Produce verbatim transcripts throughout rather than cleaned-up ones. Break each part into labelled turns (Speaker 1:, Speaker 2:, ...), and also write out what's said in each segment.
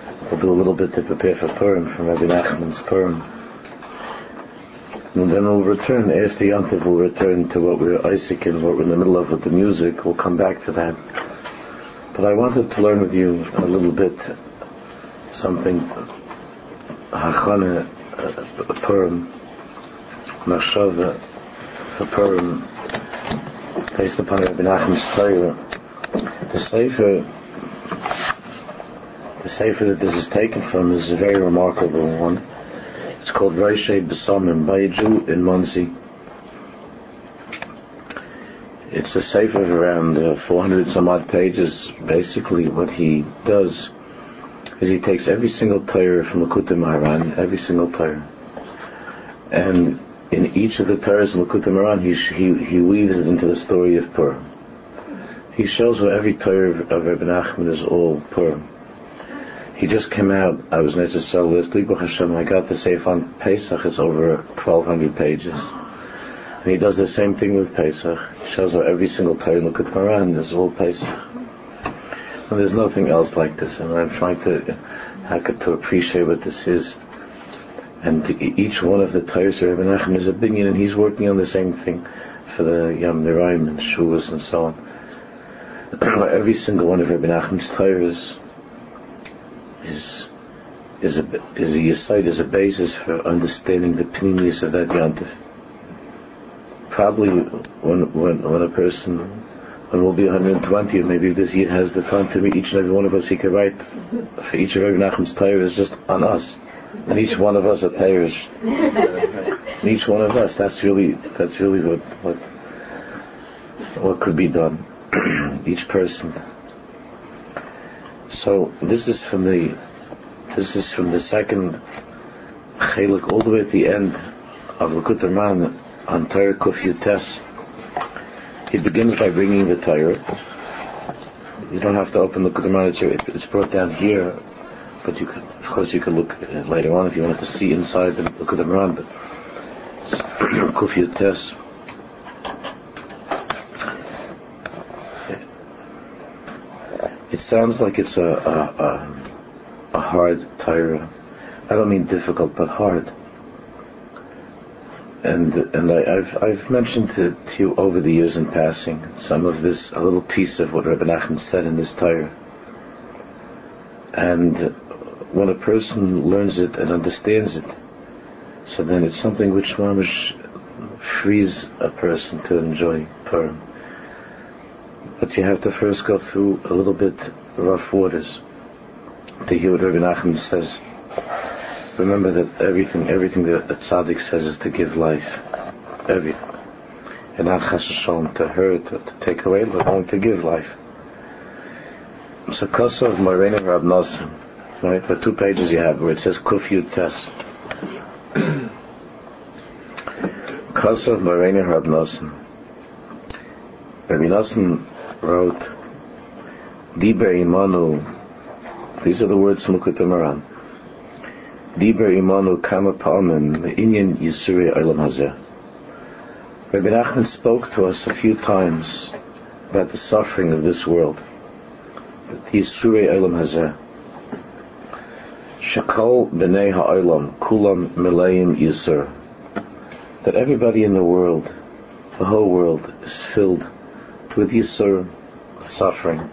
Speaker 1: We'll do a little bit to prepare for Purim, from Rabbi Nachman's Purim. And then we'll return, after Yom Tov, we'll return to what we're Isaac and what we're in the middle of with the music. We'll come back to that. But I wanted to learn with you a little bit something, Hachana, uh, Purim, Machshava, for Purim, based upon Rabbi Nachman's Torah. The Sefer, the Sefer that this is taken from is a very remarkable one. It's called Roshei B'Samim, by a Jew in Monsey. It's a Sefer of around uh, four hundred some odd pages. Basically what he does is he takes every single Torah from Likutei Moharan, every single Torah, and in each of the Torahs in Likutei Moharan he, he, he weaves it into the story of Purim. He shows where every Torah of, of Rabbi Nachman is all Purim. He just came out, I was next to sell this, Baruch Hashem, I got the Sefer on Pesach, it's over twelve hundred pages. And he does the same thing with Pesach. He shows how every single Torah in Likutei Moharan is all Pesach. And there's nothing else like this, and I'm trying to, to appreciate what this is. And each one of the Torahs of Rabbi Nachman is a binyan, and he's working on the same thing for the Yom Niraim and Shuvas and so on. Every single one of Rabbi Nachman's Torahs is is a is a yesod, is a basis for understanding the pnimius of that yantif. Probably when when when a person, when we'll be one hundred twenty, or maybe if this year has the time to meet each and every one of us, he could write for each of Rabbi Nachman's Torah is just on us, and each one of us a parish. And each one of us, that's really that's really what what what could be done. Each person. So this is from the this is from the second chelik all the way at the end of Likutei Moharan on Torah Kuf Yutes. He begins by bringing the Torah. You don't have to open Likutei Moharan; it's brought down here, but you could, of course, you could look at it later on if you wanted to see inside the Likutei Moharan. But Kuf Yutes. It sounds like it's a a, a, a hard Torah. I don't mean difficult, but hard. And and I, I've I've mentioned to, to you over the years in passing some of this, a little piece of what Rabbi Nachman said in this Torah. And when a person learns it and understands it, so then it's something which mamish frees a person to enjoy Purim. But you have to first go through a little bit rough waters to hear what Rabbi Nachman says. Remember that everything, everything that a tzaddik says is to give life. Everything. And not chas v'shalom to hurt, to, to take away, but only to give life. So Kosov Moreinu Rab Nosson, right? For two pages you have where it says Kuf Yutes. Kosov Moreinu Rab Nosson. Rabbi Nosson wrote, Diber Imanu, these are the words from Likutei Moharan. Diber Imanu kama palmim me'inyan Yisurei Olam Hazeh. Rabbi Nachman spoke to us a few times about the suffering of this world. Yisurei Olam Hazeh. Shakol b'nei ha'olam kulam meleim Yisur. That everybody in the world, the whole world, is filled with Yisur, suffering.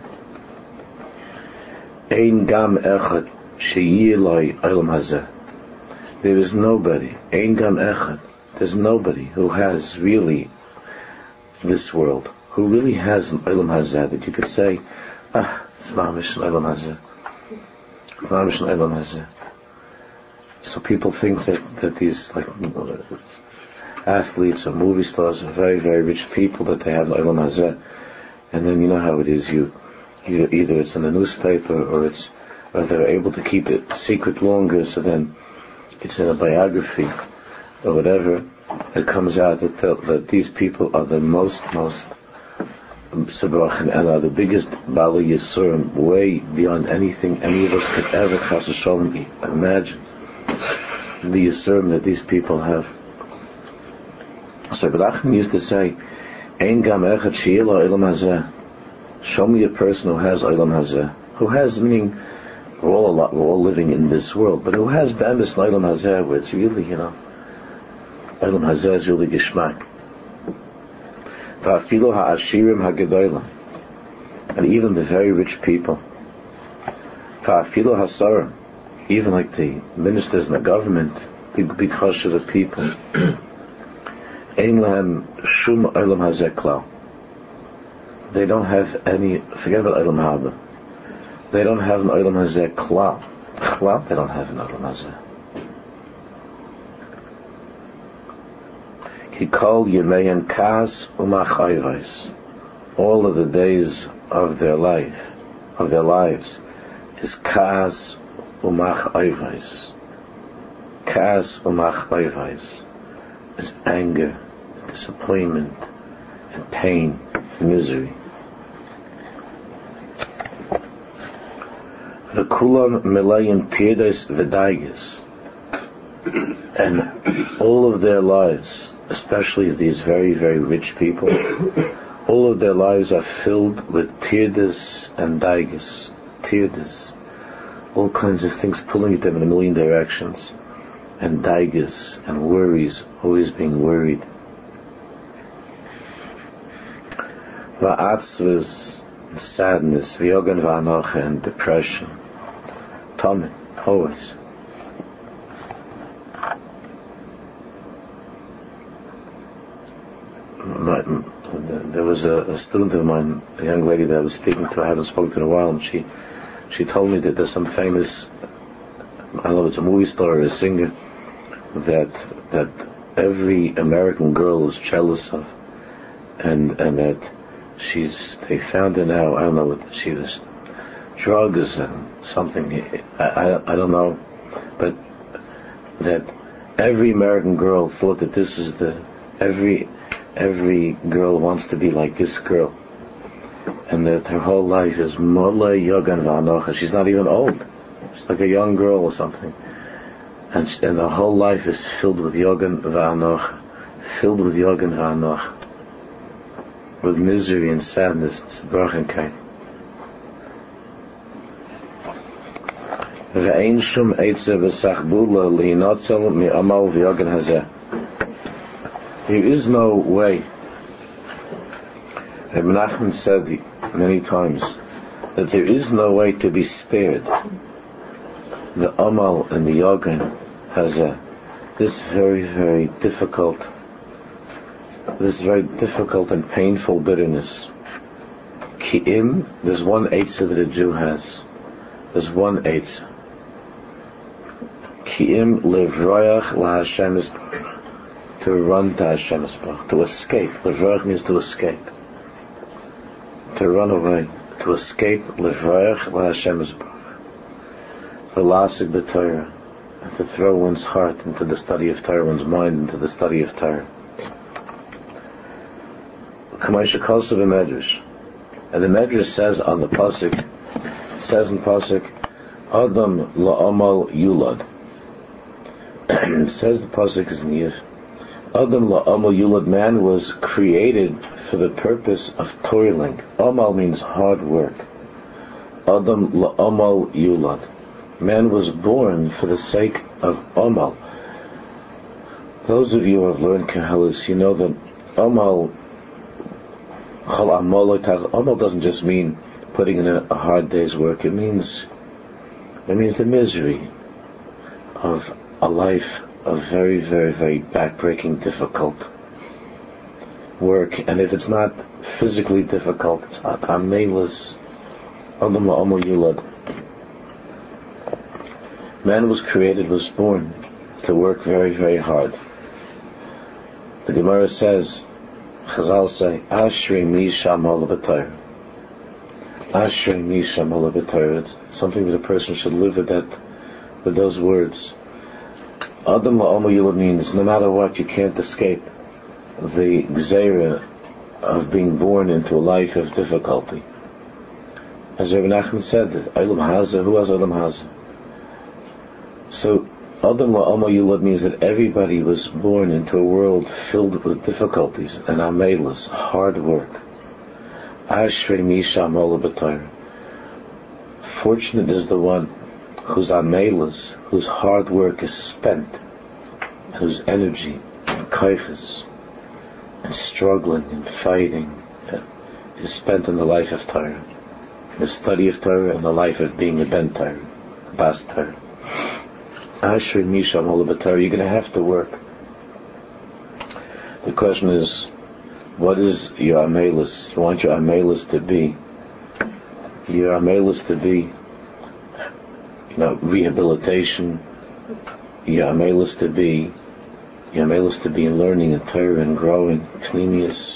Speaker 1: Ein gam echad sheyilai olam hazeh. There is nobody, ein gam echad, there's nobody who has really this world, who really has an olam hazeh, that you could say, ah, it's mamish an olam hazeh. Mamish an olam hazeh. So people think that, that these, like, athletes or movie stars are very, very rich people, that they have an olam hazeh. And then you know how it is, you either, either it's in the newspaper or it's or they're able to keep it secret longer, so then it's in a biography or whatever. It comes out that the, that these people are the most most and are the biggest Bali Yisurim, way beyond anything any of us could ever chas v'shalom imagine. The Yisurim that these people have. So Rabbi Nachman used to say, Ein gam echad she'ila olam hazeh. Show me a person who has olam hazeh. Who has, meaning, We're all a lot, we're all living in this world, but who has Be'emes Olam Hazeh, where it's really, you know, Olam Hazeh is really Geschmack. Va'afilu ha'ashirim ha'gedolim, and even the very rich people. Va'afilu ha'sarim, even like the ministers in the government, because of the people. Ein lahem shum Olam Hazeh klal. They don't have any, forget about Olam Haba. They don't have an Olam Hazeh klal. Klal, they don't have an Olam Hazeh. Ki kol yemeim kas umachayvais. All of the days of their life, of their lives, is kas umachayvais. Kas umachayvais is anger, disappointment, and pain, and misery. V'kulam melayim tirdes v'daiges, and all of their lives, especially these very, very rich people, all of their lives are filled with tirdes and daiges. Tirdes, all kinds of things pulling at them in a million directions, and daiges and worries, always being worried. Va'atzvus, sadness, v'yogan v'anocha, and depression. Tommy, always. There was a, a student of mine, a young lady that I was speaking to, I haven't spoken to in a while, and she she told me that there's some famous, I don't know if it's a movie star or a singer, that that every American girl is jealous of, and and that she's, they found her now, I don't know what she was, drugs and something, I, I, I don't know, but that every American girl thought that this is the, every every girl wants to be like this girl, and that her whole life is Mola Yogan Va'anocha. She's not even old, she's like a young girl or something, and she, and her whole life is filled with Yogan Va'anocha, filled with Yogan Va'anocha, with misery and sadness and Sabrachenkeit. Ve'ein shum eitze v'sachbula li'inotzel mi'amal v'yogan hazeh. There is no way. Ibn Nachman said many times that there is no way to be spared the amal and the yogan hazeh, this very, very difficult, this very difficult and painful bitterness. Ki'im, there's one eitzah that a Jew has. There's one eitzah. Ki'im levroyach la Hashem is to run to Hashem Yisbarach, to escape. Levrach means to escape, to run away, to escape. Levrach la Hashem Yisbarach, v'lasik b'Torah, and to throw one's heart into the study of Torah, one's mind into the study of Torah. K'may shekalsa b'medrash, and the Medrash says on the pasuk, says in pasuk, Adam la'amal yulad. Says the pasuk is near. Adam la'amal yulad, man was created for the purpose of toiling. Amal means hard work. Adam la'amal yulad, man was born for the sake of amal. Those of you who have learned Koheles, you know that amal, amal doesn't just mean putting in a, a hard day's work. It means, it means the misery of a life of very, very, very backbreaking, difficult work. And if it's not physically difficult, it's not amelus. Adam la'amal yulad. Man was created, was born to work very, very hard. The Gemara says, Chazal say, Ashrei mi sha'amal b'Torah. Ashrei mi sha'amal b'Torah. It's something that a person should live with that, with those words. Adam la'amal yulad means no matter what, you can't escape the gzeira of being born into a life of difficulty. As Rabbi Nachman said, Olam Hazeh, who has Olam Hazeh? So Adam la'amal yulad means that everybody was born into a world filled with difficulties and amelis, hard work. Ashrei mi sha'amal b'Torah. Fortunate is the one whose amelis, whose hard work is spent, and whose energy and kaiches and struggling and fighting uh, is spent in the life of Torah, the study of Torah, and the life of being a ben Torah, a bas Torah. Ashrei Misham Ola B'Torah, you're going to have to work. The question is, what is your amelis? You want your amelis to be, your amelis to be, you know, rehabilitation. Your amelis to be, your amelis to be in learning and Torah and growing, pnimius.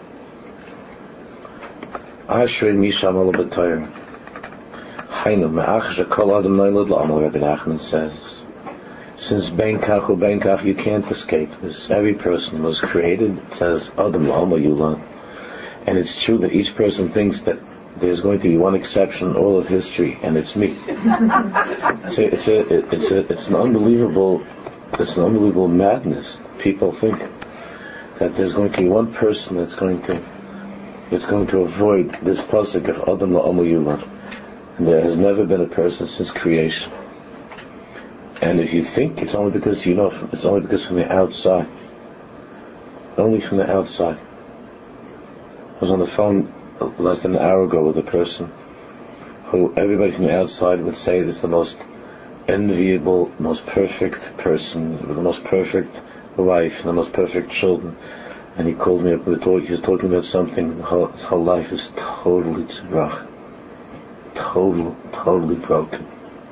Speaker 1: Ashrei Misham Ola B'Torah. Hainu me'ach shekol adam noilad la'amal, Rabbi Nachman says. Since ben kach u ben kach, you can't escape this. Every person was created, it says, Adam la'amal yulad. And it's true that each person thinks that there's going to be one exception in all of history, and it's me. it's, a, it's, a, it's, a, it's an unbelievable, it's an unbelievable madness. People think that there's going to be one person that's going to, that's going to avoid this pasuk of Adam la'amal yulad. And there has never been a person since creation. And if you think, it's only because you know, it's only because from the outside. Only from the outside. I was on the phone less than an hour ago with a person who everybody from the outside would say is the most enviable, most perfect person, with the most perfect wife, and the most perfect children. And he called me up, we were talking, he was talking about something, his whole, his whole life is totally tzrach. Totally, totally broken.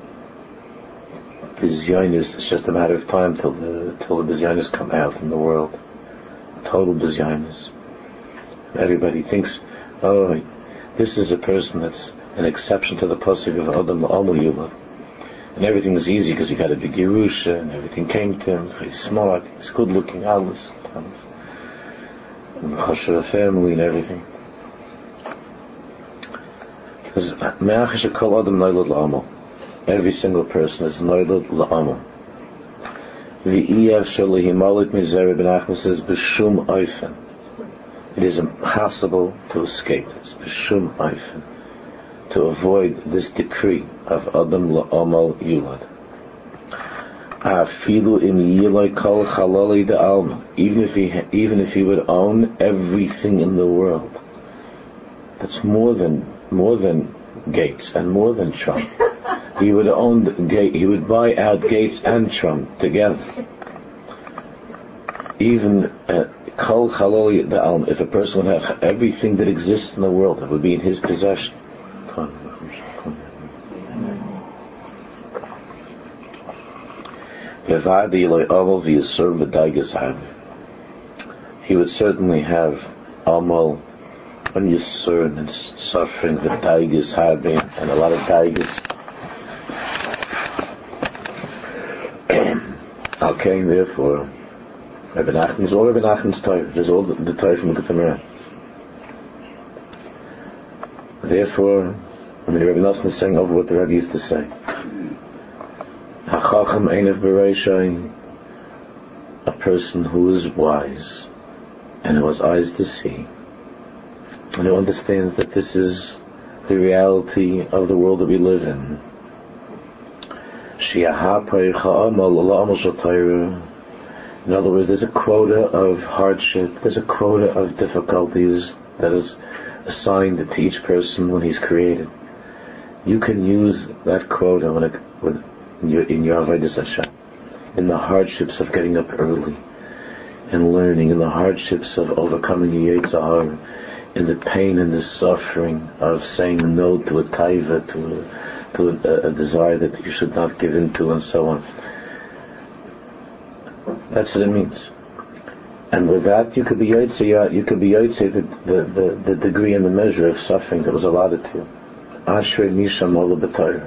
Speaker 1: Bizyonis, it's just a matter of time till the till the bizyonis come out in the world. Total bizyonis. Everybody thinks, oh, this is a person that's an exception to the pasuk of Adam la'amal yulad, and everything is easy because he got a big Yerusha and everything came to him. He's smart, he's good looking, alles, alles, and chashuv family and everything. Because me'ach shekol adam noilad la'amal. Every single person is noilad la'amal. V'iyach shelehimalit mizeh, Rabbi Nachman says, b'shum oifen. It is impossible to escape this, b'shum oifen, to avoid this decree of Adam la'amal yulad. Afilu im yiloi kol chalali de'alma. Even if he, even if he would own everything in the world, that's more than more than Gates and more than Trump. He would own the gate. He would buy out Gates and Trump together. Even kol chalali de'alma, if a person would have everything that exists in the world, it would be in his possession. He would certainly have amal on yisur and suffering, the daigas having, and a lot of daigas. Okay, therefore, Rabbi Nachman is all Rabbi Nachman's Torah. There's all the, the Torah from the Gemara. Therefore, I mean, Rabbi Nachman is saying over what the Rabbi used to say. Hachacham einav b'reishay, a person who is wise and who has eyes to see, and who understands that this is the reality of the world that we live in. In other words, there's a quota of hardship, there's a quota of difficulties that is assigned to each person when he's created. You can use that quota when it, when in your, in your avodas Hashem, in the hardships of getting up early and learning, in the hardships of overcoming the Yetzer Hara, in the pain and the suffering of saying no to a taiva, to a, to a, a desire that you should not give in to, and so on. That's what it means. And with that, you could be Yotze, you could be Yotze the, the, the, the degree and the measure of suffering that was allotted to you. Ashrei Misham Ola B'Torah.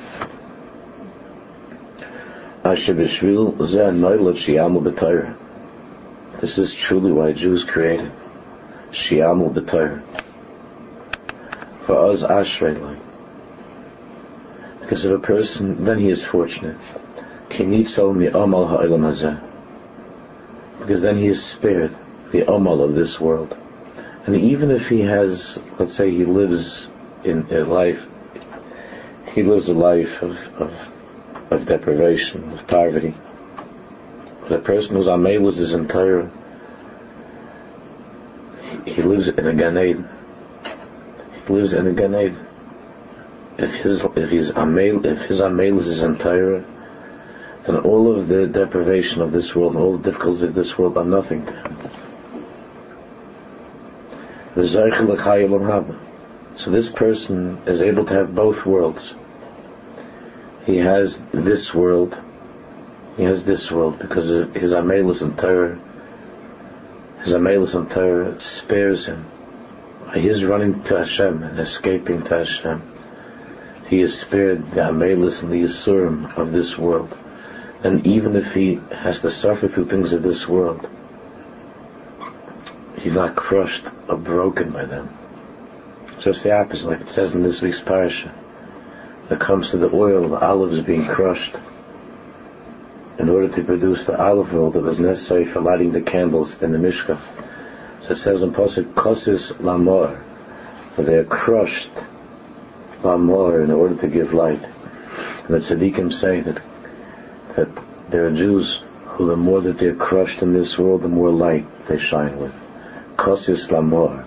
Speaker 1: Asher B'Shvil Zeh Noilad Shi'amul B'Torah. This is truly why Jews created Shi'amul B'Torah. For us, Ashrei Lai. Because if a person, then he is fortunate. Ki nitzal mi'amal ha'olam hazeh. Because then he is spared the amal of this world. And even if he has, let's say he lives in a life, he lives a life of, of of deprivation, of poverty. But a person whose amelus is entire, he, he lives in a Gan Eden. He lives in a Gan Eden. If his if his amel if his amelus is entire, then all of the deprivation of this world and all the difficulties of this world are nothing to him. So this person is able to have both worlds. He has this world, he has this world because his amelus and Torah, his amelus and Torah spares him. By his running to Hashem and escaping to Hashem, he is spared the amelus and the yisurim of this world. And even if he has to suffer through things of this world, he's not crushed or broken by them. Just the opposite, like it says in this week's parasha. When it comes to the oil, the olives being crushed in order to produce the olive oil that was necessary for lighting the candles in the Mishkan. So it says in Pasuk, Kosis Lamor, that they are crushed Lamor in order to give light. And the tzaddikim say that that there are Jews who the more that they're crushed in this world, the more light they shine with. Kosis Lamor.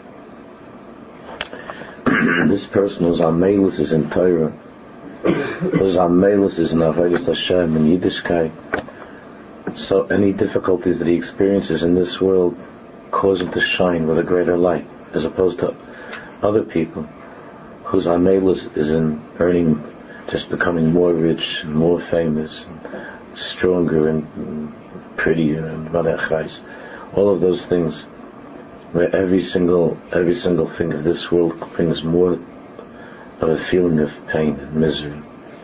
Speaker 1: This person whose amelus is in Torah, whose amelus is in Avodas Hashem and Yiddishkeit, so any difficulties that he experiences in this world cause him to shine with a greater light, as opposed to other people whose amelus is in earning, just becoming more rich and more famous and stronger and prettier and vadachais, all of those things, where every single every single thing of this world brings more of a feeling of pain and misery.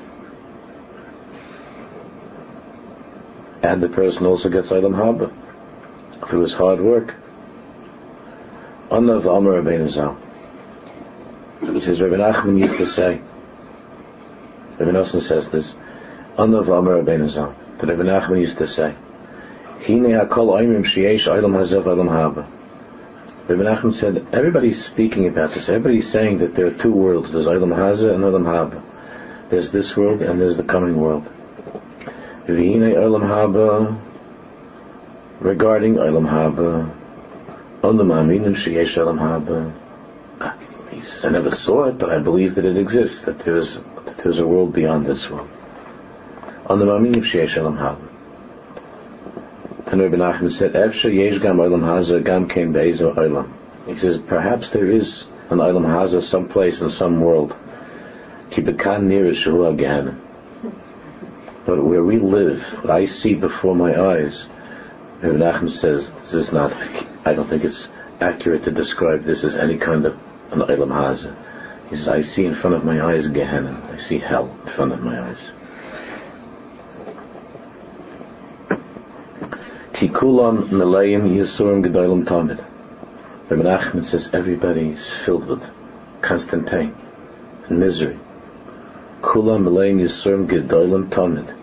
Speaker 1: And the person also gets Olam Haba through his hard work. Anav Amar Rabbeinu Zal. He says, Rabbi Nachman used to say, Rabbi Nosson says this, Anav Amar Rabbeinu Zal, that Rabbi Nachman used to say, Hine hakol oimrim sheyesh Olam Hazeh v'Olam Haba. Rabbi Nachman said, everybody's speaking about this. Everybody's saying that there are two worlds. There's Olam Hazeh and Olam Haba. There's this world and there's the coming world. V'hinei Olam Haba, regarding Olam Haba, Olam Aminim sheyesh Olam Haba. He says, I never saw it, but I believe that it exists, that there's that there's a world beyond this world. Olam Aminim sheyesh Olam Haba. And Rabbi Nachman said, Efshe yesh gam Olam Hazeh gam kein be'ezo Olam. He says, perhaps there is an Olam Hazeh someplace in some world. Ki bekan nir shehu Gehenna. But where we live, what I see before my eyes, Rabbi Nachman says, this is not, I don't think it's accurate to describe this as any kind of an Olam Hazeh. He says, I see in front of my eyes Gehenna. I see hell in front of my eyes. Kikulam Melayim Yisurim Gedolim Tamid. Rabbi Nachman says everybody is filled with constant pain and misery. Kulam Melayim Yisurim Gedolim Tamid.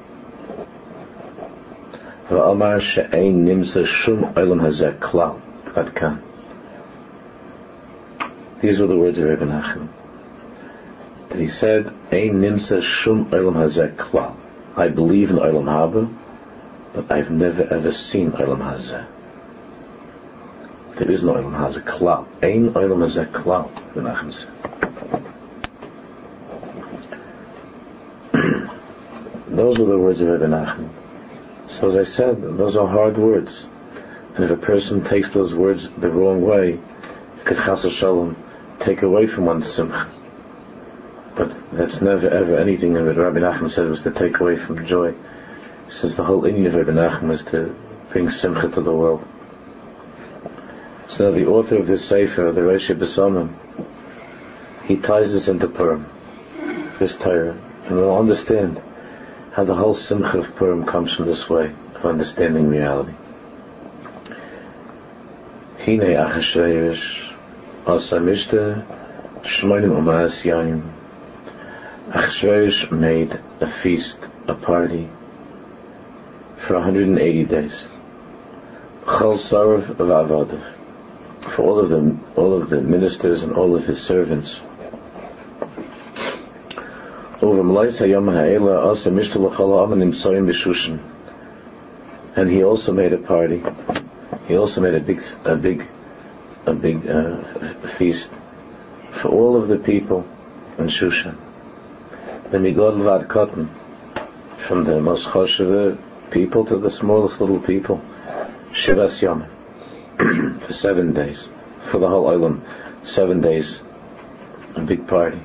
Speaker 1: Va'amar she'ein nimsa shum Olam Hazeh klal. Ad kan. These were the words of Rabbi Nachman. That he said, Ein nimsa shum Olam Hazeh klal. I believe in Olam Haba, but I've never ever seen Olam Hazeh. There is no Olam Hazeh klal. Ein Olam Hazeh klal, Rabbi Nachman said. Those were the words of Rabbi Nachman. So as I said, those are hard words. And if a person takes those words the wrong way, it could chas v'shalom take away from one's simcha. But that's never ever anything that Rabbi Nachman said was to take away from joy. Since the whole inyan of Rabbi Nachman was to bring simcha to the world. So now the author of this sefer, the Rosh Besamim, he ties this into Purim, this Torah, and we'll understand how the whole simcha of Purim comes from this way of understanding reality. Hine Achashverosh asa mishta shmonim u'ma'as yayim. Achashverosh made a feast, a party, for one hundred eighty days. Chol Sarav v'Avadav, for all of the all of the ministers and all of his servants. over Malaysia Yom Ha'ela also Mishtal Chala Aman Nimsoyim B'Shushan. And he also made a party. He also made a big, a big, a big uh, feast for all of the people in Shushan. The Migod Vad Cotton, from the most choshev people to the smallest little people, Shivas Yom, for seven days, for the whole island, seven days, a big party.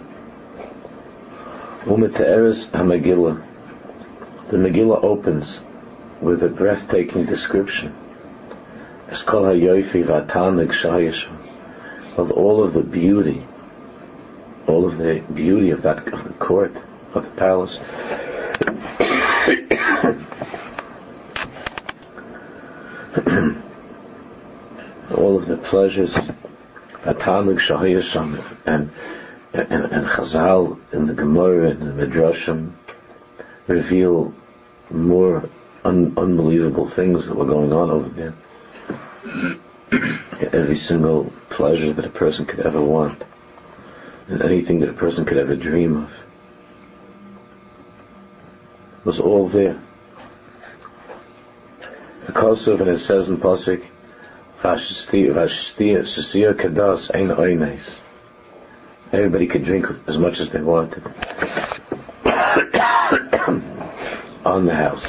Speaker 1: U'Mete'eres HaMegillah, the Megillah opens with a breathtaking description. Es kol hayofi v'atanig shayishu, of all of the beauty, all of the beauty of that, of the court, of the palace. All of the pleasures, v'atanig shayishu, and and and Chazal in the Gemara and the Midrashim reveal more Un- unbelievable things that were going on over there. Every single pleasure that a person could ever want, and anything that a person could ever dream of, was all there. Because of, and it says in Pasuk, Vashtiya Kadas Ein Oynes. Everybody could drink as much as they wanted on the house.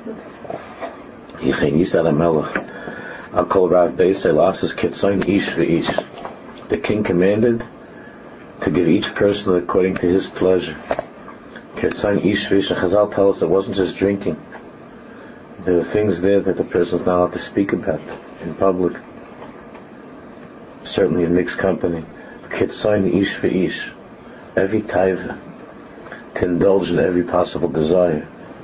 Speaker 1: I'll call Rav Beisai Lasses Ketzain Ish V'ish. The king commanded to give each person according to his pleasure. Ketzain Ish V'ish. And Chazal tell us it wasn't just drinking. There were things there that the person's not allowed to speak about in public. Certainly in mixed company. Ketzain Ish V'ish. Every taiva, to indulge in every possible desire.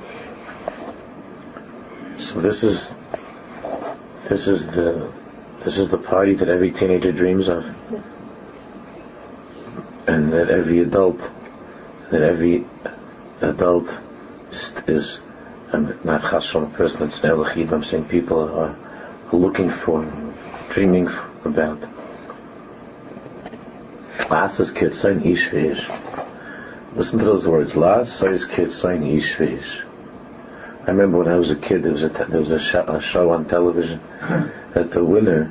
Speaker 1: So this is this is the this is the party that every teenager dreams of, and that every adult that every adult is, is I'm not chas from a person that's an elachid. I'm saying people are, are looking for, dreaming about. Lasas Ketzain Ish V'ish. Listen to those words. Lasas Ketzain Ish V'ish. I remember when I was a kid, there was a, te- there was a, sh- a show on television that the winner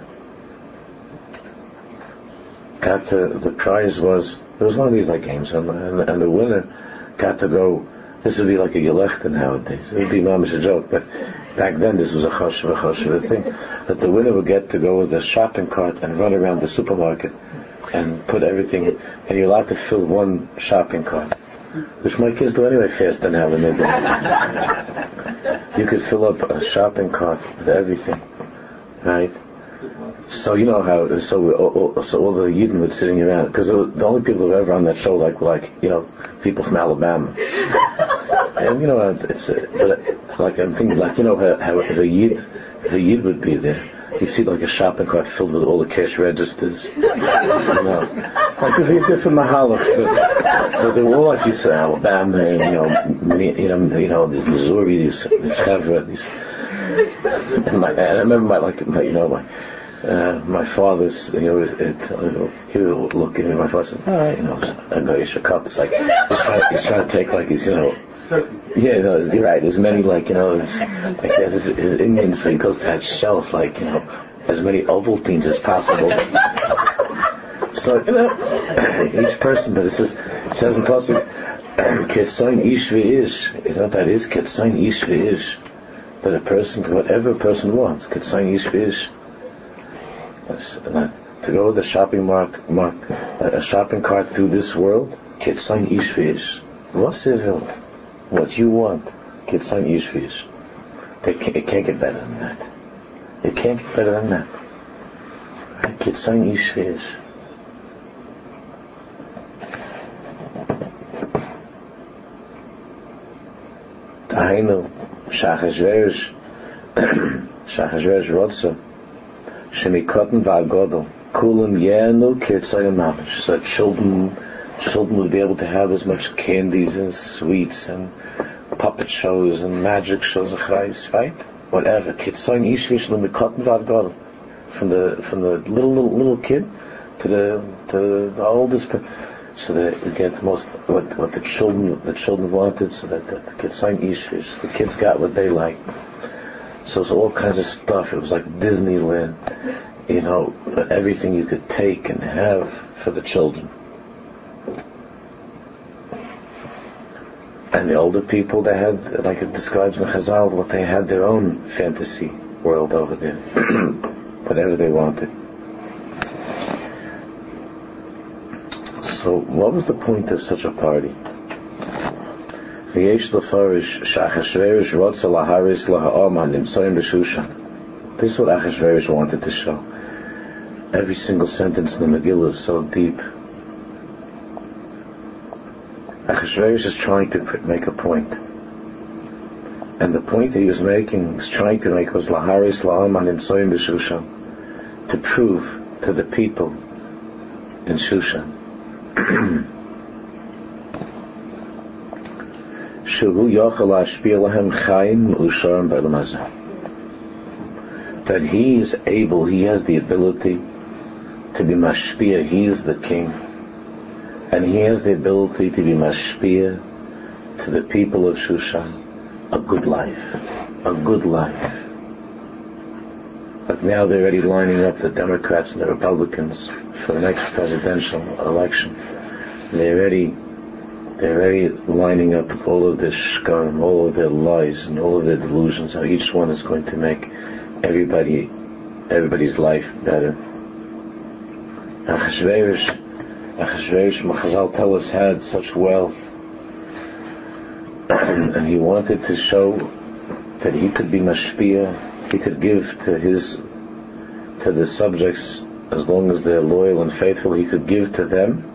Speaker 1: got to, the prize was, there was one of these like games, and, and, and the winner got to go, this would be like a Yelechten nowadays, it would be mamish a joke, but back then this was a choshev, a choshev thing, that the winner would get to go with a shopping cart and run around the supermarket and put everything, and you're allowed to fill one shopping cart. Which my kids do anyway faster now than they do. You could fill up a shopping cart with everything, right? So you know how, so all, so all the Yidden were sitting around, because the only people who were ever on that show like were like, you know, people from Alabama. And you know, it's, uh, but like I'm thinking, like, you know how, how if a Yid, if a Yid would be there, you'd see like a shopping cart filled with all the cash registers. You know, like it'd be a different mahalach, but, but they were all like these uh, Alabama, and, you know, many, you know, you know, these Missouri, these, these Chevra, these. And, my, and I remember my like, my, you know, my. Uh, my father's, you know, it, it, he would look at me, my father said, all right, you know, I go, you should cup. It's like, he's trying, he's trying to take like his, you know, yeah, no, you're right, there's many like, you know, his, like he has his, his Indian, so he goes to that shelf, like, you know, as many Ovaltines as possible. So, you know, each person, but it says, it says in Pasuk, Ketzain Ish V'ish, you know what that is? Ketzain Ish V'ish. That a person, whatever a person wants, Ketzain Ish V'ish. To go with a shopping mark, mark, a shopping cart through this world, Ketzain Ish V'ish. What's it? What you want, Ketzain Ish V'ish. It can't get better than that. It can't get better than that. Ketzain Ish V'ish. Tahainu, Shachashverosh, Shachashverosh Rotsa. Shemikotten va'agodol, kulim yenu kirtzayim mamish. So children, children would be able to have as much candies and sweets and puppet shows and magic shows, right? Whatever. Kirtzayim ishvish lemikotten va'agodol. From the from the little little little kid to the to the oldest. so that we get most what what the children the children wanted, so that the, the kids signed Ishvish. The kids got what they liked. So it's all kinds of stuff. It was like Disneyland, you know, everything you could take and have for the children. And the older people, they had, like it describes in Chazal, what they had their own fantasy world over there, whatever they wanted. So, what was the point of such a party? This is what Achashverosh wanted to show. Every single sentence in the Megillah is so deep. Achashverosh is trying to make a point. And the point that he was making, was trying to make, was Laharis La'aman Nimsoim B'Shushan, to prove to the people in Shushan that he is able, he has the ability to be mashpia, he is the king, and he has the ability to be mashpia to the people of Shushan, a good life, a good life. But now they're already lining up, the Democrats and the Republicans, for the next presidential election. They're already They're already lining up all of their shkarim, all of their lies, and all of their delusions, how each one is going to make everybody, everybody's life better. Achashverosh, Achashverosh, Chazal tell us, had such wealth, and he wanted to show that he could be mashpia, he could give to his, to the subjects, as long as they're loyal and faithful, he could give to them.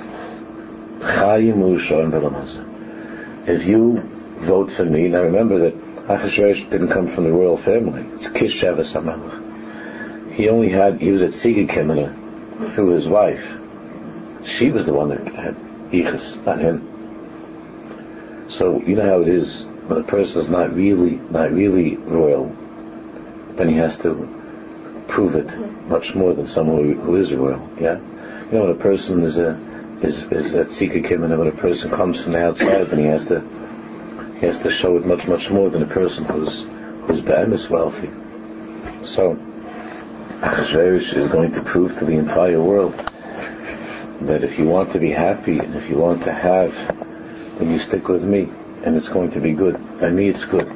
Speaker 1: If you vote for me, now remember that Achashverosh didn't come from the royal family. It's Kish Sheves HaMelech. He only had, he was at Tzika Kimena through his wife. She was the one that had Yichus, not him. So you know how it is when a person is not really, not really royal, then he has to prove it much more than someone who is royal. Yeah, you know when a person is a is is at Tzika Kimena, when a person comes from the outside, then he has to he has to show it much much more than a person who's who's be'emes wealthy. So Achashverosh is going to prove to the entire world that if you want to be happy and if you want to have, then you stick with me, and it's going to be good. By me, it's good.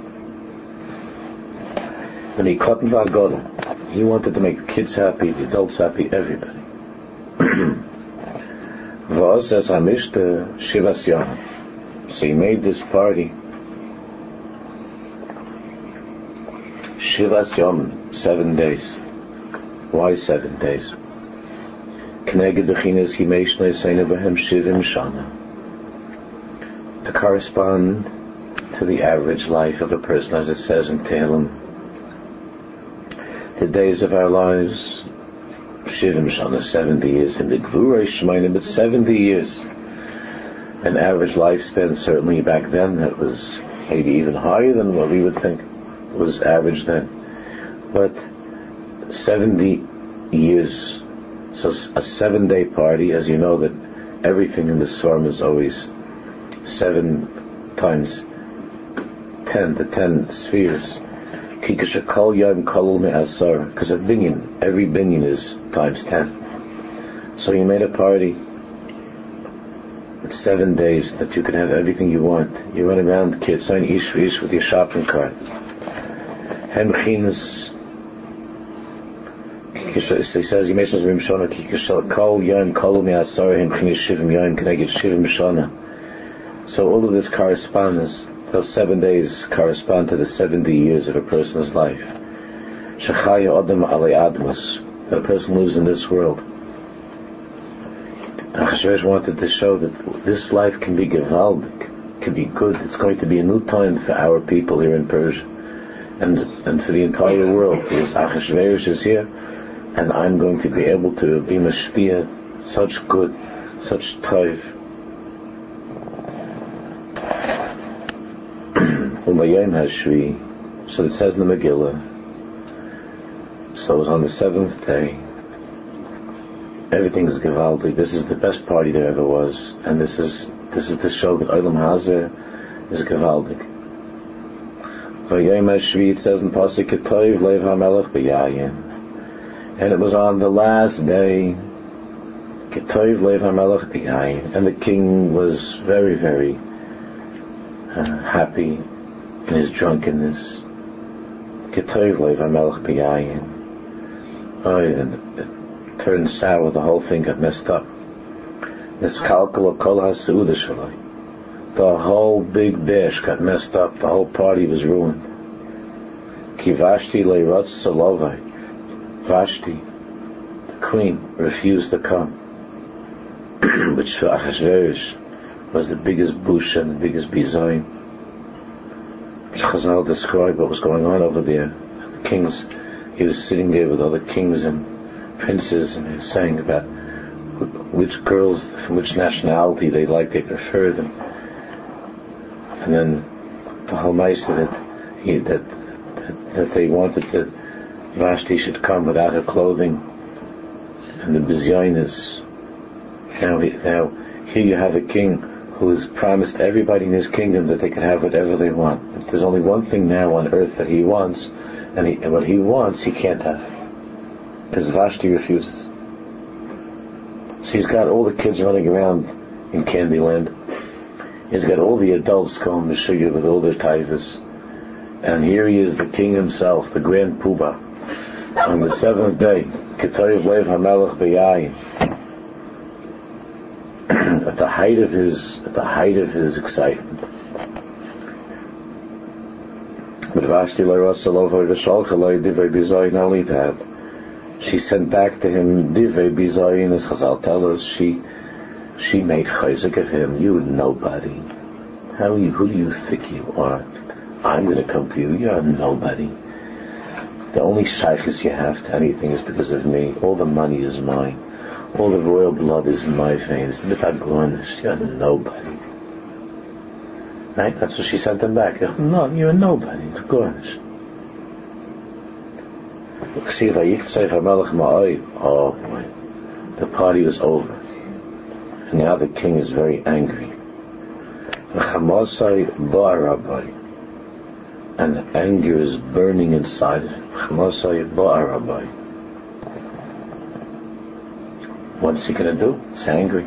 Speaker 1: When he cut in Vagodl, he wanted to make the kids happy, the adults happy, everybody. Vaz as Hamishta Shivas Yom. So he made this party. Shivas Yom, seven days. Why seven days? Kneged Bechinas Yimeshna Yisayna Behem Shivim Shana. To correspond to the average life of a person, as it says in Tehillim. The days of our lives, Shivim Shana, seventy years, in the Gvurei Shemaina, but seventy years. An average lifespan, certainly back then, that was maybe even higher than what we would think was average then. But seventy years, so a seven-day party, as you know that everything in the Swarm is always seven times ten, the ten spheres. Because a binyan, every binyan is times ten. So you made a party with seven days that you can have everything you want. You run around, kids, sign ish for ish with your shopping cart. Hemchinas, he says, he mentions Rim Shana, Kikashal Kol Yom Kol Me'asar Hemchinas Shivim Yom Keneged Shivim Shana. So all of this corresponds, those seven days correspond to the seventy years of a person's life. Shechaya Adam Alei Admas, that a person lives in this world. Achashverosh wanted to show that this life can be gewaldig, can be good. It's going to be a new time for our people here in Persia, and and for the entire world. Because Achashverosh is here, and I'm going to be able to be mashpia, such good, such tov. So it says in the Megillah, so it was on the seventh day, Everything is gewaldig. This is the best party there ever was, and this is this is to show that Olam Hazeh is gewaldig. Vayom Hashvi, it says in Pasuk Ketov Leiv HaMelech B'Yayin, and it was on the last day, Ketov Leiv HaMelech B'Yayin, and the king was very, very uh, happy in his drunkenness. Ketov Leiv HaMelech B'Yayin. Oh, and it turned sour. The whole thing got messed up. This kalkul kol ha'seuda shalai. The whole big bash got messed up. The whole party was ruined. Ki Vashti le'rotz salovai. Vashti, the queen, refused to come, which for Achashverosh was the biggest busha and the biggest bizayin. Which Chazal described what was going on over there. The kings, he was sitting there with other kings and princes, and they were saying about which girls from which nationality they liked, they preferred them. And then the whole Maisa that he that, that that they wanted that Vashti should come without her clothing, and the bizyonis. Now, now here you have a king who has promised everybody in his kingdom that they can have whatever they want. There's only one thing now on earth that he wants, and, he, and what he wants he can't have, because Vashti refuses. So he's got all the kids running around in Candyland. He's got all the adults going to sugar with all their taivas. And here he is, the king himself, the grand poobah, on the seventh day, Ketov Leiv HaMelech B'Yayin, at the height of his, at the height of his excitement. But Vashti le'ros salovai v'shalcha lo divrei bizayin, not only that, she sent back to him divrei bizayin, as Chazal tell us, she she made chayzik of him. You nobody. How you? Who do you think you are? I'm going to come to you. You're nobody. The only shaykhis you have to anything is because of me. All the money is mine. All the royal blood is in my veins. Mister Gornish, you're nobody. Right? That's what she sent him back. No, you're nobody. It's Gornish. Oh boy. The party was over. And now the king is very angry. And the anger is burning inside of him. What's he going to do? He's angry.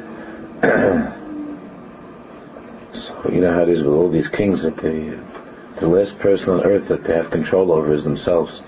Speaker 1: So you know how it is with all these kings, that they, the last person on earth that they have control over is themselves.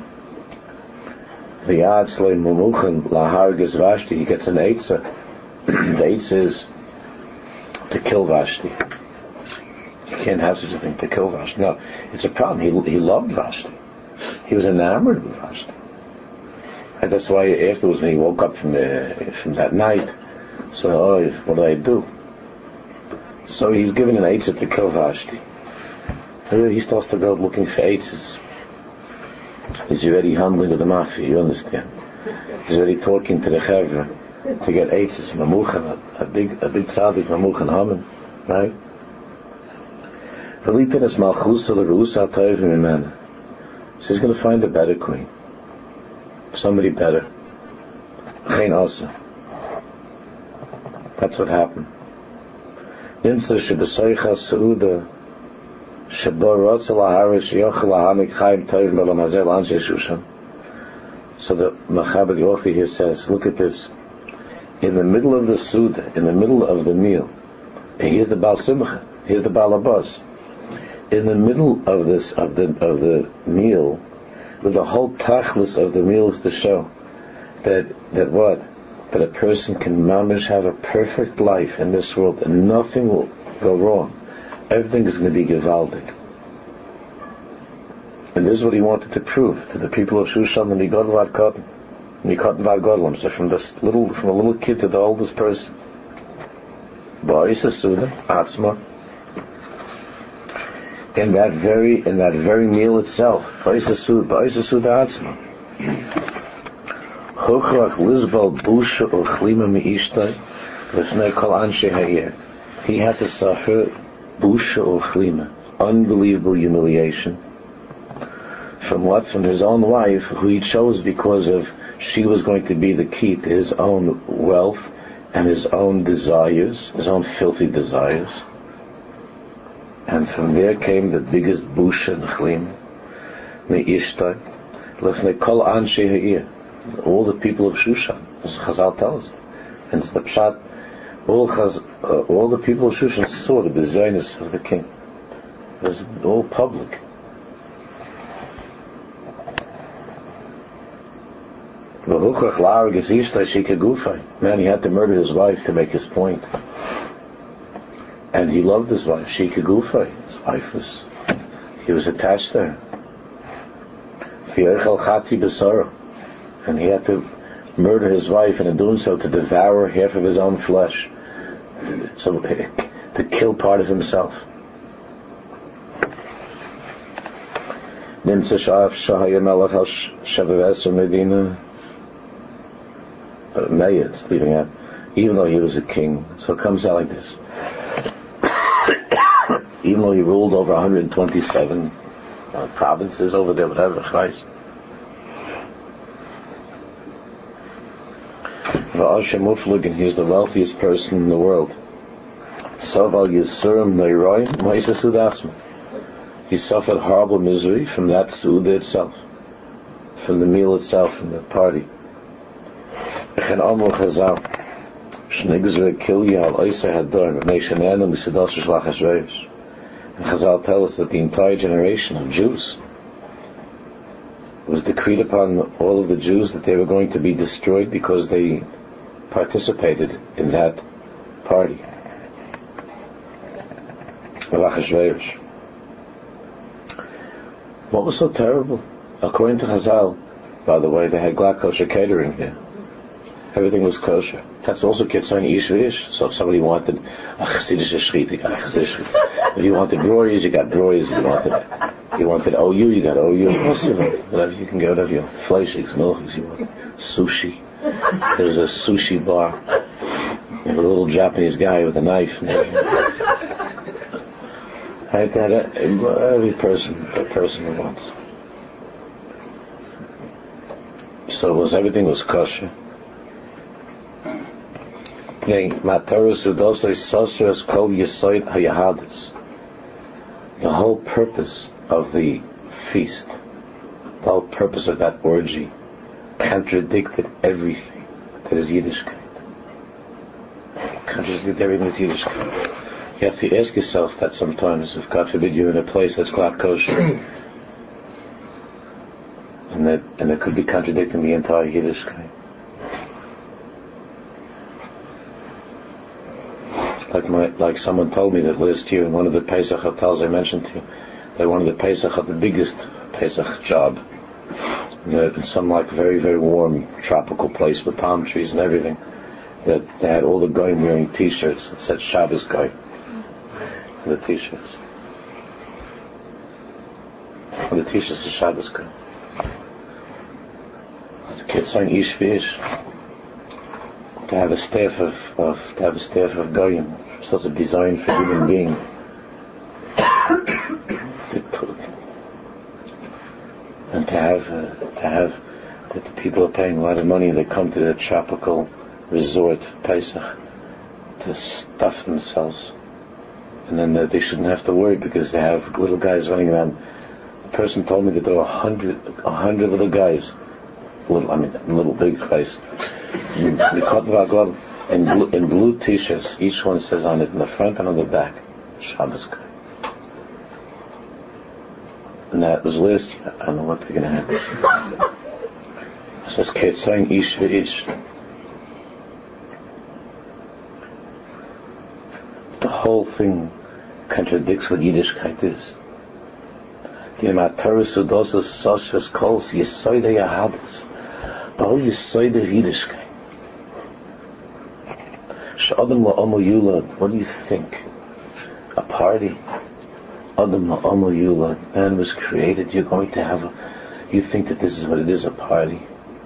Speaker 1: The Yad Slay Mumuchan Lahargis Vashti, he gets an Eitzah. The Eitzah is to kill Vashti. You can't have such a thing, to kill Vashti. No, it's a problem. He he loved Vashti. He was enamored with Vashti. And that's why afterwards, when he woke up from the, from that night, so oh, what do I do? So he's given an eitzah to kill Vashti. And he starts to go looking for eitzahs. He's already handling with the mafia. You understand? He's already talking to the chevra to get eitzahs, mamuchan, a big a big tzaddik, mamuchan haman, right? So he's going to find a better queen. Somebody better. That's what happened. So the Machaber, the author here says, look at this. In the middle of the Suda, in the middle of the meal, here's the Baal Simcha, here's the Baal Abbas. In the middle of this, of the of the meal, with the whole tachlis of the meal is to show that that what? That a person can mamish have a perfect life in this world and nothing will go wrong. Everything is going to be gewaldig. And this is what he wanted to prove to the people of Shushan and Mikot Vad Mikot Vad Godlam. So from this little from a little kid to the oldest person. Ba'isa Suda, Atzma. In that very in that very meal itself, Ba'isa Suda, Ba'isa Suda Atzma. Hochrach Lizbal Busha or Chlima Mi'ishtai Lefnei Kol Anshe Hayir. He had to suffer Busha or Chlima, unbelievable humiliation, From what? From his own wife, who he chose because of she was going to be the key to his own wealth and his own desires, his own filthy desires. And from there came the biggest busha nechlim, me'ishtai, lefnei kol anshe ha'ir, all the people of Shushan, as Chazal tells us. And it's the pshat, all, Chaz, uh, all the people of Shushan saw the bizarreness of the king. It was all public. Man, he had to murder his wife to make his point. And he loved his wife, Shika Gufay. His wife was, he was attached there. And he had to murder his wife, and in doing so to devour half of his own flesh, so to kill part of himself. It's leaving out, even though he was a king. So it comes out like this. Even though he ruled over one hundred twenty-seven uh, provinces over there, whatever, Christ. And he's the wealthiest person in the world. He suffered horrible misery from that suda itself, from the meal itself, from the party. And Chazal tells us that the entire generation of Jews was decreed upon all of the Jews that they were going to be destroyed because they participated in that party. What was so terrible? According to Chazal, by the way, they had glad kosher catering there. Everything was kosher. That's also Ketzayin Ish V'ish. So if somebody wanted a Chassidish Shchit, you got a Chassidish Shchit. If you wanted broys, you got broys. If you wanted, you wanted O U, you got O U. Whatever you can get, whatever you want. Fleischigs, milchigs, you want. Sushi. There's a sushi bar. You have a little Japanese guy with a knife. I had every person, a person who wants. So it was, everything was kosher. The whole purpose of the feast, the whole purpose of that orgy, contradicted everything that is Yiddishkeit. Contradicted everything that is Yiddishkeit. You have to ask yourself that sometimes, if God forbid you're in a place that's glad kosher, and that and it could be contradicting the entire Yiddishkeit. Like my, like someone told me that last year in one of the Pesach hotels I mentioned to you, they wanted the Pesach had the biggest Pesach job, you know, in some like very very warm tropical place with palm trees and everything. That they had all the goyim wearing T-shirts that said Shabbos Goy. The T-shirts. And the T-shirts are Shabbos Goy. The kids saying Ish V'ish. To have a staff of, of to have a staff of goyim, such a design for human being. And to have uh, to have that the people are paying a lot of money. They come to the tropical resort Pesach to stuff themselves, and then uh, they shouldn't have to worry because they have little guys running around. A person told me that there were a hundred a hundred little guys, little I mean little big guys. In, in, blue, in blue T-shirts, each one says on it in the front and on the back, Shabbos Goy. And that was last year. I don't know what they're going to have this year. It says Ketzayin Ish V'ish. The whole thing contradicts what Yiddishkeit is. The whole Yisoid of Yiddishkeit. What do you think? A party? Adam la'omo yulad. Man was created. You're going to have a. You think that this is what it is, a party?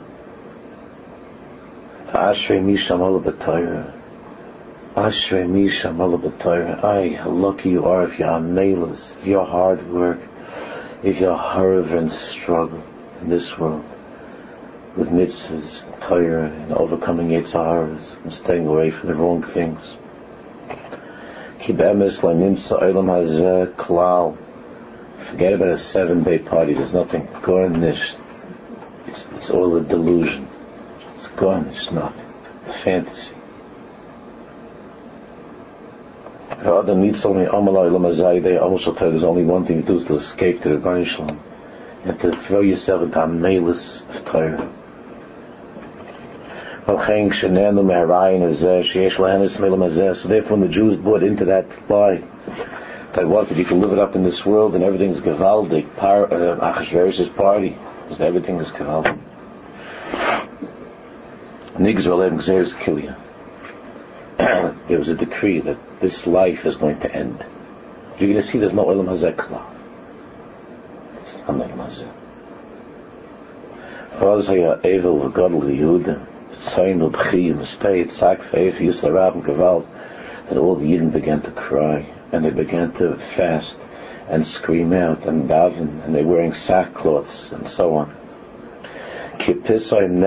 Speaker 1: Ashrei mi shamala b'Torah. Ashrei mi shamala b'Torah. Ay, how lucky you are if you're on nailers, if you're hard work, if you hurry and struggle in this world with mitzvahs, Torah, and overcoming Yetzaharas, and staying away from the wrong things. Forget about a seven-day party. There's nothing. Garnished. It's, it's all a delusion. It's garnished. Nothing. A fantasy. There's only one thing to do, is to escape to the garnish land and to throw yourself into a melis of Torah. So therefore when the Jews bought into that lie, that what, that you can live it up in this world and everything's gewaldig, par, uh, Achashverosh's party, because everything is gewaldig. There was a decree that this life is going to end. You're going to see there's no Olam Hazeh Klal. It's not Olam Hazeh. V'az haya evel v'gadol v'Yehuda Tzayin v'b'chiyim v'speit tzak v'eif yisla rabim gevald, that all the Yidden began to cry and they began to fast and scream out and daven, and they're wearing sackcloths and so on. Suddenly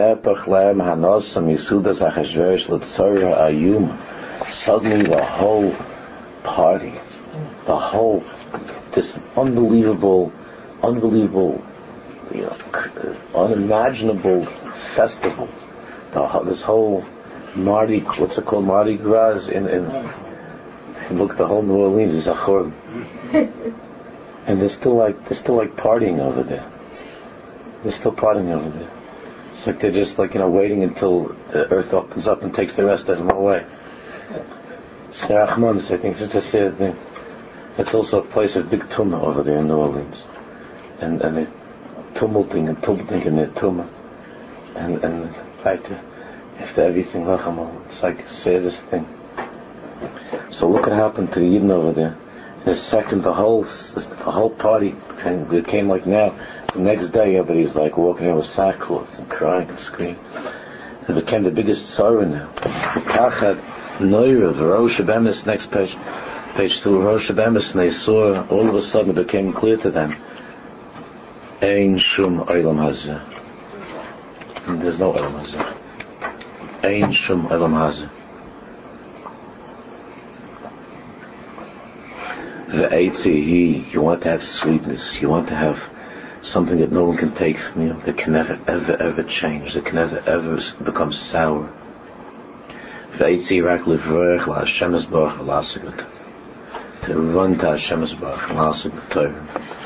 Speaker 1: the whole party, the whole, this unbelievable, unbelievable, you know, unimaginable festival, the, this whole Mardi, what's it called, Mardi Gras in, in look, the whole New Orleans is a chorm. And they're still like, they're still like partying over there. They're still partying over there. It's like they're just like, you know, waiting until the earth opens up and takes the rest of them away. Serach Mons, I think it's just a sad thing. It's also a place of big tumah over there in New Orleans. And, and they're tumulting and tumulting in their tumah. And, and right, after everything, it's like the saddest thing. So look what happened to the Yidden over there. In a second, the whole, the whole party came, it came like now. The next day, everybody's like walking around with sackcloths and crying and screaming. It became the biggest sorrow now. Kachad Noira, the Rosh Hashanah, next page, page two, Rosh Hashanah, and they saw, all of a sudden it became clear to them, Ein Shum Olam Hazeh. And there's no Olam Hazeh. Ein Shum Olam Hazeh. Ve'etzihi, you want to have sweetness, you want to have something that no one can take from you, that can never, ever, ever change, that can never, ever become sour. Ve'etzihi rak livrech la Hashem Yisborach v'lasik, to run to Hashem Yisborach v'lasik b'Torah.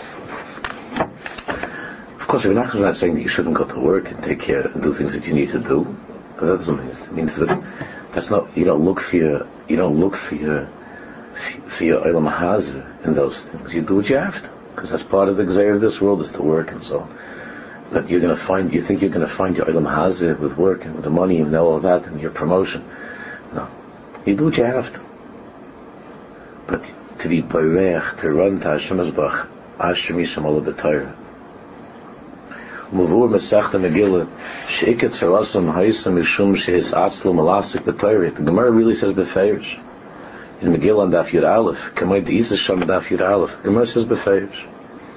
Speaker 1: Of course, we're not, we're not saying that you shouldn't go to work and take care and do things that you need to do. Because that doesn't mean it means that that's not, you don't look for your, you don't look for your for your Olam Hazeh in those things. You do what you have to, because that's part of the Gzeir of this world, is to work and so on. But you're going to find, you think you're going to find your Olam Hazeh with work and with the money and all of that and your promotion. No. You do what you have to. But to be Bayrech, to run to Hashem Yisborach, Asher Misham Olah B'Torah. Muvur Masechta Megillah, Sheiket Sarasam Haisam Mishum Sheis Atzlu Malasik B'Torah. The Gemara really says B'Feirish. In Megillah and Daf Yud Aleph, Kamoid Isa Sham Daf Yud Aleph, Gemara says B'Feirish.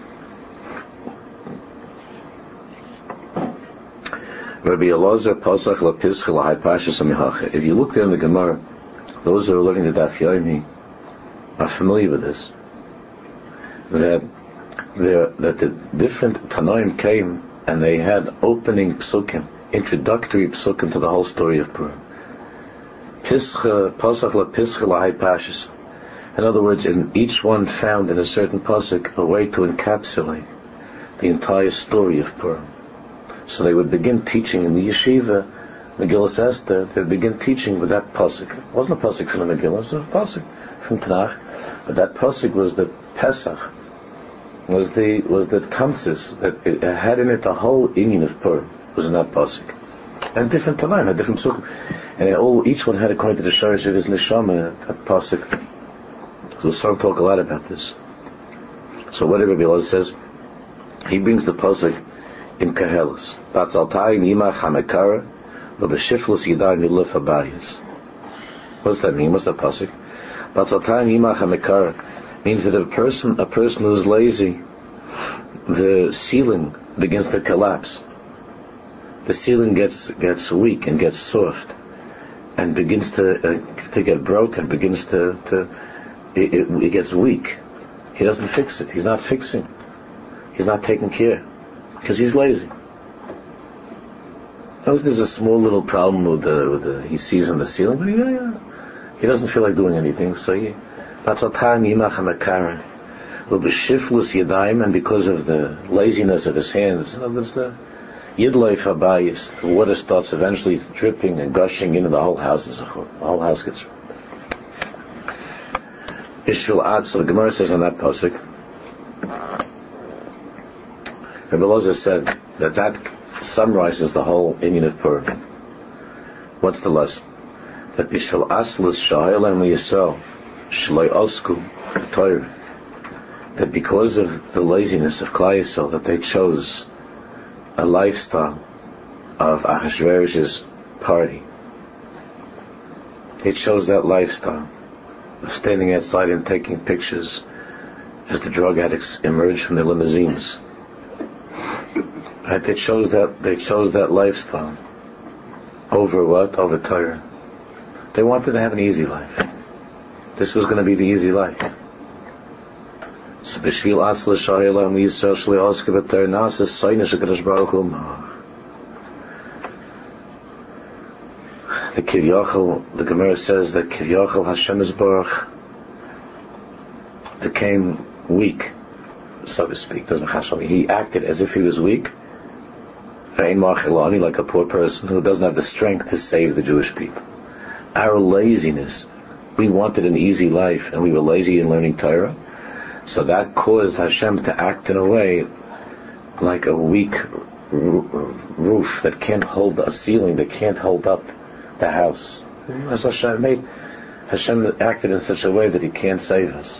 Speaker 1: Rabbi Elazar Pasach La Pischa La Hai Pashas Amihacha. If you look there in the Gemara, those who are learning the Daf Yomi are familiar with this. That there, that the different Tanoim came and they had opening psukim, introductory psukim to the whole story of Purim. Pischa, Pasach la Pischa la Hai Pashas. In other words, in each one found in a certain pasuk a way to encapsulate the entire story of Purim. So they would begin teaching in the yeshiva, Megillas Esther, they would begin teaching with that pasuk. It wasn't a pasuk from the Megillah, it was a pasuk from Tanakh, but that pasuk was the Pesach, was the was the Tamsis, that it had in it the whole inyan of Purim, was in that pasuk. And different Tanaim had different psukim. And all, each one had, according to the sharish of his neshama, that pasuk. So the Sar talk a lot about this. So what Rabbi Elazar says, he brings the pasuk in Kahelis. Batzaltai nima chamekara, v'b'shiflus yidai miluf habayis. What does that mean? What's that pasuk? Batzaltai nima chamekara means that a person, a person who's lazy, the ceiling begins to collapse. The ceiling gets gets weak and gets soft, and begins to uh, to get broken. Begins to to it, it, it gets weak. He doesn't fix it. He's not fixing. He's not taking care because he's lazy. Knows there's a small little problem with the with the he sees on the ceiling, but he, he doesn't feel like doing anything. So he that's a time yimach hamakaran. Will be shiftless yadayim, and because of the laziness of his hands, in other words, the Yidloif habayis, the water starts eventually dripping and gushing into the whole house. The whole house gets. Ishvil Ad, so the Gemara says on that pasuk, Rebbe Loza said that that summarizes the whole Indian of Purim. What's the lesson? That Bishvil Aslas Shahayel and Yisrael Shloi Osku Torah. That because of the laziness of Klal Yisrael, that they chose a lifestyle of Achashverosh's party. They chose that lifestyle of standing outside and taking pictures as the drug addicts emerged from their limousines. Right? They chose that. They chose that lifestyle over what? Over Torah. They wanted to have an easy life. This was going to be the easy life. So b'shvil atzla shayla mi Yisrael shli oske b'Torah nasa sayna shekadosh baruch hu. The Kivyachal, the Gemara says that Kivyachal Hashem Yisbarach became weak, so to speak. Doesn't Hashem? He acted as if he was weak, like a poor person who doesn't have the strength to save the Jewish people. Our laziness, we wanted an easy life, and we were lazy in learning Torah. So that caused Hashem to act in a way like a weak roof that can't hold a ceiling, that can't hold up the house. As Hashem made, Hashem acted in such a way that He can't save us.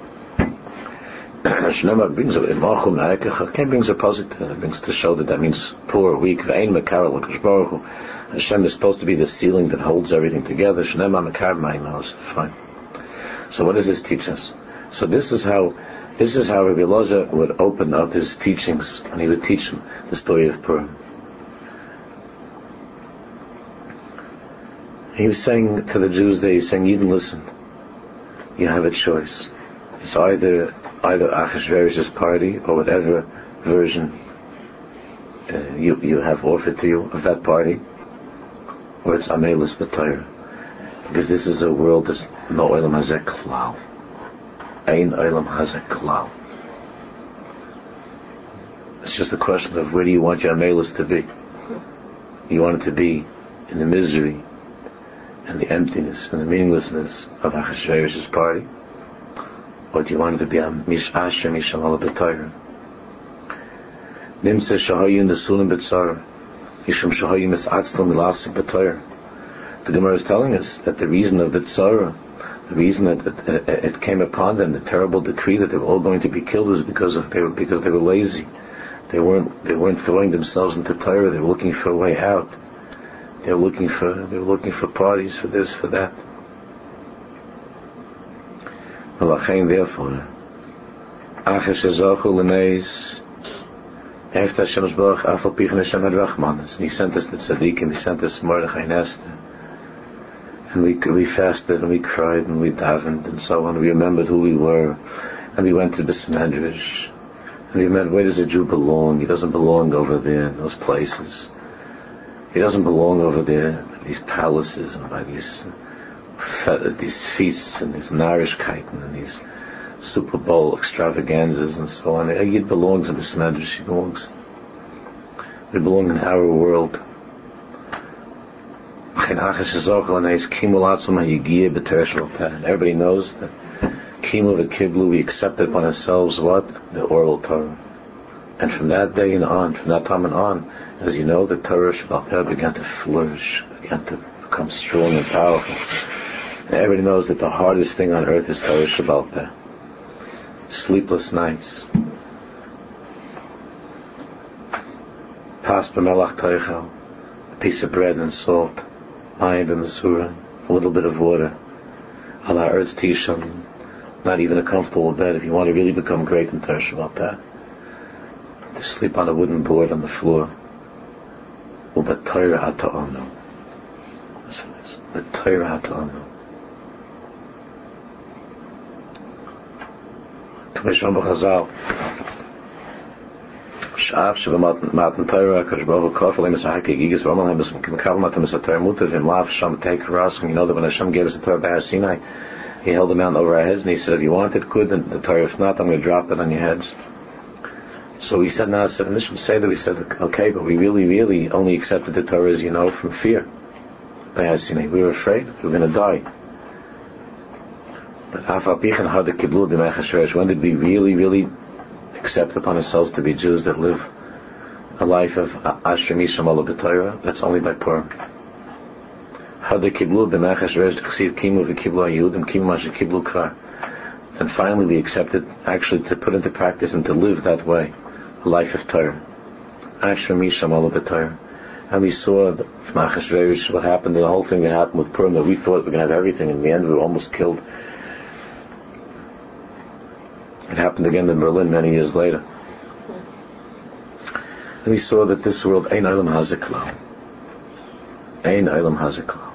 Speaker 1: Hashem brings a brings a positive. It brings to show that that means poor, weak. Hashem is supposed to be the ceiling that holds everything together. Fine. So what does this teach us? So this is how this is how Rabbi Elazar would open up his teachings, and he would teach them the story of Purim. He was saying to the Jews there, he's saying, you didn't listen. You have a choice. It's either either Achashverosh's party or whatever version uh, you you have offered to you of that party, or it's Amelis B'Torah. Because this is a world that's no Olam Hazeh Klal. Ein Olam Hazeh Klal. It's just a question of where do you want your Amelis to be? You want it to be in the misery and the emptiness and the meaninglessness of Achashverosh's party? Or do you want it to be a Mish Asher Mishamal B'Torah? Nimse Shahayu Nesulim B'Tzara Yishum Shahayu Misatzlam Milasik B'Torah. The Gemara is telling us that the reason of the Tzara, the reason that it, it, it came upon them, the terrible decree that they were all going to be killed, was because of they were because they were lazy. They weren't they weren't throwing themselves into Torah. They were looking for a way out. They were looking for they were looking for parties, for this, for that. Therefore, Achash Ezachu L'neis After Hashem Baruch Afal Pichen Hashem Had Rachmanis, and He sent us the Tzaddikim, He sent us Mordechai and Esther, and we we fasted and we cried and we davened and so on. We remembered who we were, and we went to Beis Medrash, and we remembered, where does a Jew belong? He doesn't belong over there in those places. He doesn't belong over there in these palaces and by these these feasts and these Narishkeiten and these Super Bowl extravaganzas and so on. He belongs in Beis Medrash. He belongs. We belong in our world. Everybody knows that Kimu v'Kiblu, we accepted upon ourselves what? The oral Torah. And from that day and on, from that time and on, as you know, the Torah Sheba'al Peh began to flourish, began to become strong and powerful. And everybody knows that the hardest thing on earth is Torah Sheba'al Peh. Sleepless nights. Pas b'melach teichel, a piece of bread and salt, mayim b'mesura, a little bit of water, ala eretz tishon, not even a comfortable bed if you want to really become great in Torah Sheba'al Peh. to sleep on a wooden board on the floor. Ubat Torah Ata'anu. Listen to this. Ubat Torah Ata'anu. K'mishon b'chazal. Sh'af sh'v'matan Torah Kadosh Baruch Hu kofel im esahak yigis v'amal hem b'mkav matam es Torah mutav him lav sham take ras. You know that when Hashem gave us the Torah by Har Sinai, He held the mountain over our heads and He said, if you want it, good, and the Torah, if not, I'm going to drop it on your heads. So we said, now, said, initially say that we said, okay, but we really, really only accepted the Torah, as you know, from fear. By Har Sinai, we were afraid we were going to die. But afal pichan hada kiblu b'mei Achashverosh. When did we really, really accept upon ourselves to be Jews that live a life of Asher Misham Ola B'Torah? That's only by Purim. Hada kiblu b'mei Achashverosh t'chsiv kimu v'kiblu ha'Yehudim kimu masher kiblu kvar. Then finally we accepted actually to put into practice and to live that way. A life of Torah. Asher Misham Ola B'Torah. And we saw that from Achashverosh what happened, the whole thing that happened with Purim, that we thought we were going to have everything. In the end, we were almost killed. It happened again in Berlin many years later. And we saw that this world, Ein Olam Hazeh Klal. Ein Olam Hazeh Klal.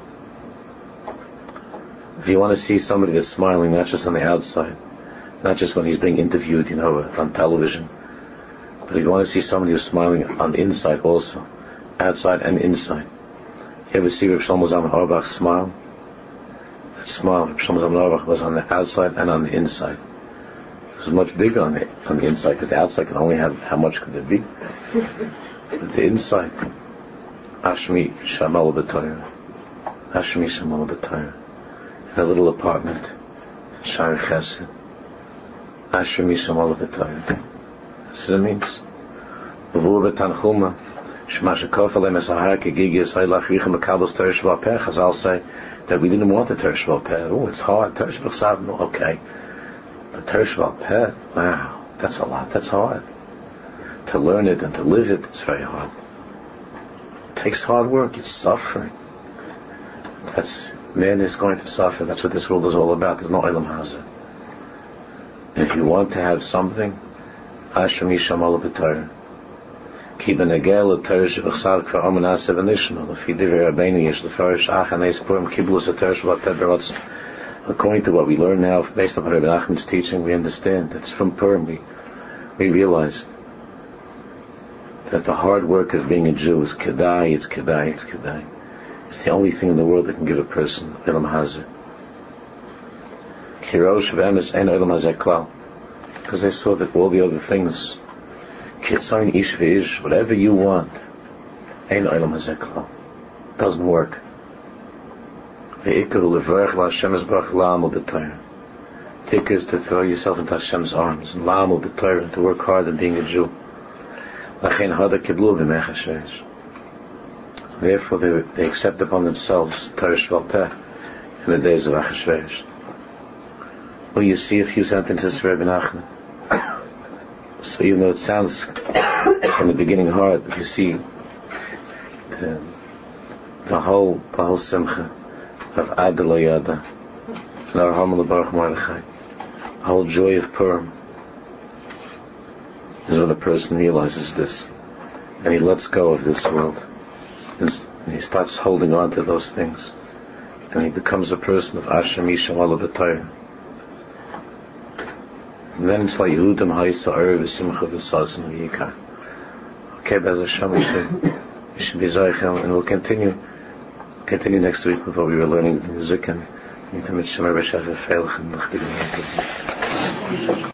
Speaker 1: If you want to see somebody that's smiling, not just on the outside, not just when he's being interviewed, you know, on television, but if you want to see somebody who's smiling on the inside also, outside and inside. You ever see Reb Shlomo Zalman Auerbach smile? That smile, Reb Shlomo Zalman Auerbach was on the outside and on the inside. It was much bigger on the on the inside, because the outside can only have, how much could it be? But the inside, Ashmi Shamal B'Torah, Ashmi Shamal B'Torah, in a little apartment in Sha'ar Chesed, Ashmi Shamal B'Torah. That's what it means. V'vu B'Tanchuma. Chazal say that we didn't want the Torah Sheba'al Peh. Oh, it's hard. Torah Sheba'al Peh, okay. But Torah Sheba'al Peh, wow, that's a lot. That's hard. To learn it and to live it, it's very hard. It takes hard work. It's suffering. That's, man is going to suffer. That's what this world is all about. There's no Olam Hazeh. If you want to have something, Asher Misham Ola B'Torah. Ki benegel Torah shebachsar kvar amen aseh v'nishma. Lefi divrei Rabbeinu yesh lefarish ach anes Purim kiblus Torah sheba'al peh berotz. According to what we learn now, based on Rabbi Nachman's teaching, we understand that it's from Purim. We, we realize that the hard work of being a Jew is kedai, it's kedai, it's kedai. It's the only thing in the world that can give a person Olam Hazeh. Ki rosh v'emes ein Olam Hazeh klal. Because they saw that all the other things, Kitzayin ish v'ish, whatever you want, Ein Olam Hazeh Klal. Doesn't work. V'ikaru levrech la'Hashem esbarach la'amal b'Torah. Thicker is to throw yourself into Hashem's arms, and la'amal b'Torah, and to work hard at being a Jew. L'chein hada kiblu b'mei Achashverosh. Therefore they, they accept upon themselves Torah Sheba'al Peh in the days of Achashverosh. Well, you see a few sentences for Rabbi Nachman. So even though it sounds in the beginning hard, if you see the, the whole the whole simcha of Ad Lo Yada and our Hamal Baruch Mordechai, the whole joy of Purim, is when a person realizes this and he lets go of this world and he starts holding on to those things and he becomes a person of Asher Misham Ola B'Torah. And then it's like Yehudim Ha'isa Erev V'Simcha V'Saz and V'Yikar. Okay, Bez Hashem, we should, we should be Zaychel, and we'll continue continue next week with what we were learning with the music and Intimate Shemer B'Shef V'Felch and L'Chdig.